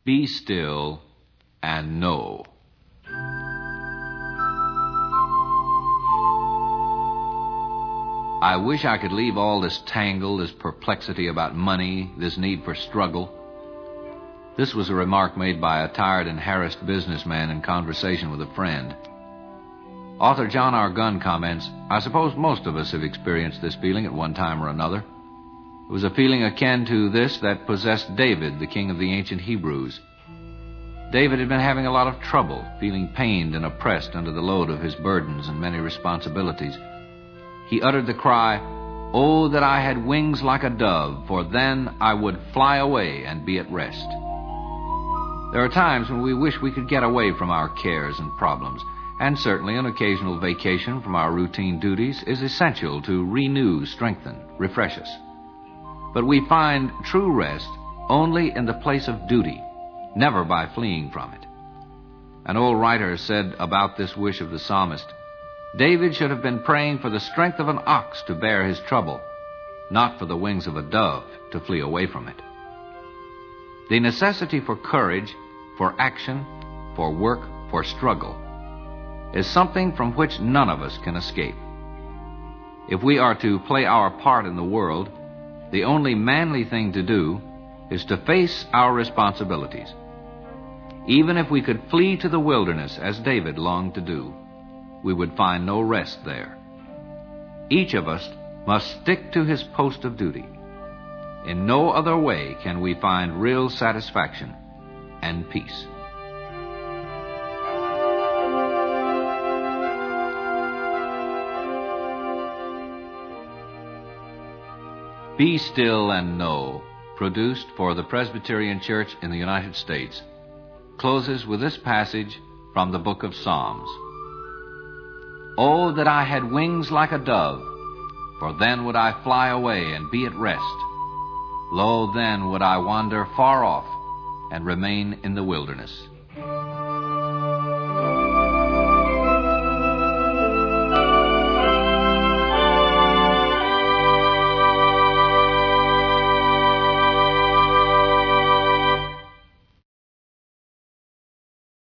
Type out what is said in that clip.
Be still and know. I wish I could leave all this tangle, this perplexity about money, this need for struggle. This was a remark made by a tired and harassed businessman in conversation with a friend. Author John R. Gunn comments, I suppose most of us have experienced this feeling at one time or another. It was a feeling akin to this that possessed David, the king of the ancient Hebrews. David had been having a lot of trouble, feeling pained and oppressed under the load of his burdens and many responsibilities. He uttered the cry, "Oh, that I had wings like a dove, for then I would fly away and be at rest." There are times when we wish we could get away from our cares and problems, and certainly an occasional vacation from our routine duties is essential to renew, strengthen, refresh us. But we find true rest only in the place of duty, never by fleeing from it. An old writer said about this wish of the psalmist, David should have been praying for the strength of an ox to bear his trouble, not for the wings of a dove to flee away from it. The necessity for courage, for action, for work, for struggle, is something from which none of us can escape. If we are to play our part in the world, the only manly thing to do is to face our responsibilities. Even if we could flee to the wilderness, as David longed to do, we would find no rest there. Each of us must stick to his post of duty. In no other way can we find real satisfaction and peace. Be Still and Know, produced for the Presbyterian Church in the United States, closes with this passage from the book of Psalms. Oh, that I had wings like a dove, for then would I fly away and be at rest. Lo, then would I wander far off and remain in the wilderness.